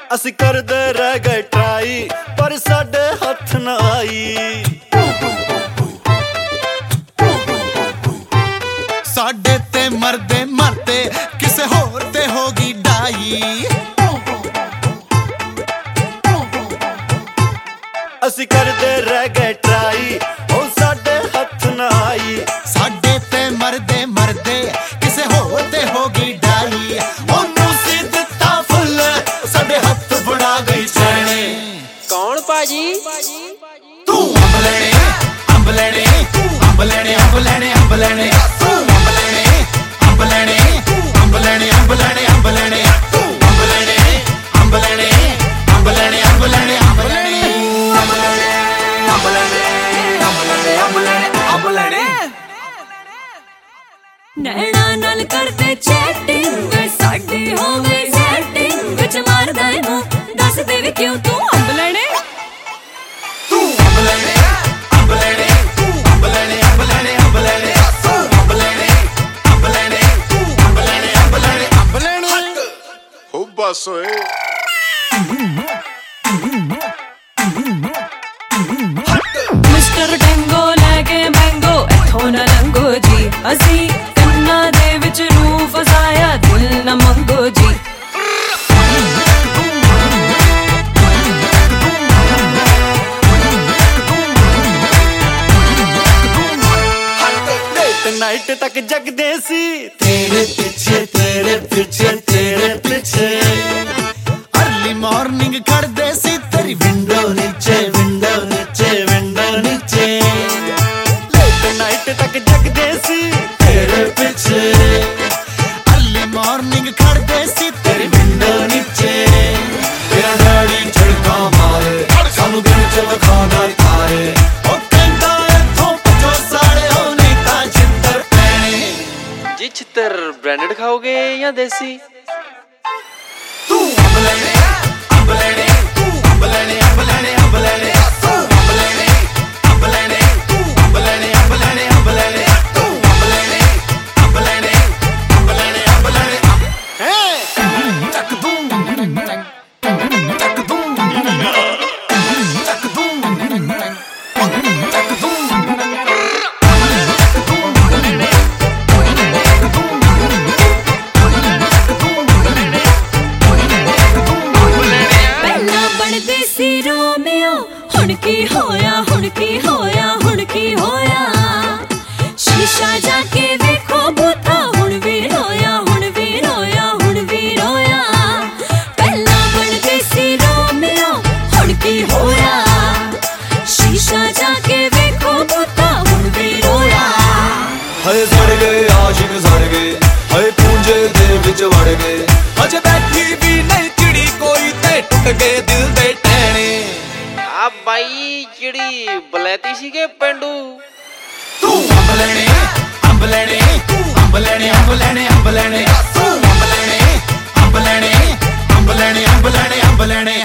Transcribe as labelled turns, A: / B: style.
A: ਅਸੀਂ ਕਰਦੇ ਰਹਿ ਗਏ ਟਰਾਈ ਪਰ ਸਾਡੇ ਹੱਥ ਨਾ ਆਈ।
B: ਸਾਡੇ ਤੇ ਮਰਦੇ ਮਰਦੇ ਕਿਸੇ ਹੋਰ ਤੇ ਹੋ ਗਈ ਡਾਈ।
A: ਅਸੀਂ ਕਰਦੇ ਰਹਿ ਗਏ ਟਰਾਈ ਉਹ ਸਾਡੇ ਹੱਥ ਨਾ ਆਈ।
B: ਸਾਡੇ ਤੇ ਮਰਦੇ ਮਰਦੇ ਕਿਸੇ ਹੋਰ ਤੇ ਹੋ ਗਈ ਡਾਈ। ਉਹਨੂੰ ਸੀ ਦਿੱਤਾ ਫੁੱਲ ਸਾਡੇ ਹੱਥ ਫੜਾ ਗਈ ਛੈਣੇ।
C: ਕੌਣ ਭਾਜੀ?
B: ਤੂੰ ਅੰਬ ਲੈਣੇ ਅੰਬ ਲੈਣੇ ਅੰਬ ਲੈਣੇ ਅੰਬ ਲੈਣੇ ਅੰਬ ਲੈਣੇ ਤੂੰ ਅੰਬ ਲੈਣੇ ਅੰਬ ਲੈਣੇ ਅੰਬ ਲੈਣੇ ਅੰਬ ਲੈਣੇ ਅੰਬ ਲੈਣੇ ਤੂੰ ਅੰਬ ਲੈਣੇ ਅੰਬ ਲੈਣੇ ਅੰਬ ਲੈਣੇ ਅੰਬ ਲੈਣੇ ਅੰਬ ਲੈਣੇ ਅੰਬ ਲੈਣੇ ਅੰਬ ਲੈਣੇ ਅੰਬ ਲੈਣੇ ਅੰਬ ਲੈਣੇ ਅੰਬ ਲੈਣੇ।
D: ਨੈਣਾ ਨਾਲ ਕਰਦੇ ਚੈਟਿੰਗ ਸਾਡੀ ਹੋ ਗਈ ਸੈਟਿੰਗ ਵਿੱਚ ਮਾਰਦਾ ਏ ਮੂੰਹ ਦੱਸ ਦੇ ਵੀ ਕਿਉਂ ਤੂੰ ਅੰਬ ਲੈਣੇ।
B: ਤੂੰ ਅੰਬ ਲੈਣੇ ਅੰਬ ਲੈਣੇ ਅੰਬ ਲੈਣੇ ਅੰਬ ਲੈਣੇ ਅੰਬ ਲੈਣੇ ਤੂੰ ਅੰਬ ਲੈਣੇ ਅੰਬ ਲੈਣੇ ਅੰਬ ਲੈਣੇ ਅੰਬ ਲੈਣੇ ਅੰਬ ਲੈਣੇ।
E: ਹੋ ਬਸ ਓਏ
D: ਮਿਸਟਰ ਟੈਂਗੋ ਲੈ ਕੇ ਮੈਂਗੋ ਇੱਥੋਂ ਨਾ ਲੰਘੋ ਜੀ। ਅਸੀਂ ਕੰਨਾਂ ਦੇ ਵਿੱਚ ਰੂਹ ਫਸਾਇਆ ਦਿਲ ਨਾ ਮੰਗੋ ਜੀ।
A: ਨਾਈਟ ਤੱਕ ਜਗਦੇ ਸੀ ਤੇਰੇ ਪਿੱਛੇ ਤੇਰੇ ਪਿੱਛੇ ਤੇਰੇ ਪਿੱਛੇ।
B: अर्ली मॉर्निंग खड़दे सी तेरी विंडो नीचे विंडो नीचे विंडो नीचे।
A: लेट नाइट तक जगदे सी तेरे पीछे।
B: अर्ली मॉर्निंग खड़दे सी तेरी विंडो नीचे। तेरा डैडी झड़का मारे सानू दिन च विखादा तारे। ओ कहंदा इत्थों भजो साले ओ नहीं तां छित्तर पैणे।
C: जी छितर ब्रांडेड खाओगे या देसी?
B: तू अंब लेने अंब लेने अंब लेने अंब लेने अंब लेने तू अंब लेने अंब लेने अंब लेने अंब लेने अंब लेने तू अंब लेने अंब लेने अंब लेने अंब लेने हे चक दूं चक दूं चक दूं चक दूं।
D: ਦੇਸੀ ਰੋਮੀਓ ਹੁਣ ਕੀ ਹੋਇਆ ਹੁਣ ਕੀ ਹੋਇਆ ਹੁਣ ਕੀ ਹੋਇਆ। ਸ਼ੀਸ਼ਾ ਜਾ ਕੇ ਵੇਖੋ ਬੂਥਾ ਹੁਣ ਵੀ ਰੋਇਆ ਹੁਣ ਵੀ ਰੋਇਆ ਹੁਣ ਵੀ ਰੋਇਆ। ਪਹਿਲਾਂ ਬਣਦੇ ਸੀ ਰੋਮੀਓ ਹੁਣ ਕੀ ਹੋਇਆ। ਸ਼ੀਸ਼ਾ ਜਾ ਕੇ ਵੇਖੋ ਬੂਥਾ ਹੁਣ ਵੀ ਰੋਇਆ।
B: ਹਏ ਸੜ ਗਏ ਆਸ਼ਿਕ ਸੜ ਗਏ ਹਏ ਪੂੰਜੇ ਦੇ ਵਿੱਚ ਵੜ ਗਏ। ਅਜੇ ਬੈਠੀ ਵੀ ਨਹੀਂ ਚਿੜੀ ਕੋਈ ਤੇ ਟੁੱਟ ਗਏ ਦਿਲ ਦੇ ਟਹਿਣੇ।
C: ਆ ਬਾਈ ਜਿਹੜੀ ਬਲੈਤੀ ਸੀਗੇ ਪਿੰਡੂ।
B: ਤੂੰ ਅੰਬ ਲੈਣੇ ਅੰਬ ਲੈਣੇ ਅੰਬ ਲੈਣੇ ਅੰਬ ਲੈਣੇ ਅੰਬ ਲੈਣੇ ਤੂੰ ਅੰਬ ਲੈਣੇ ਅੰਬ ਲੈਣੇ ਅੰਬ ਲੈਣੇ ਅੰਬ ਲੈਣੇ ਅੰਬ ਲੈਣੇ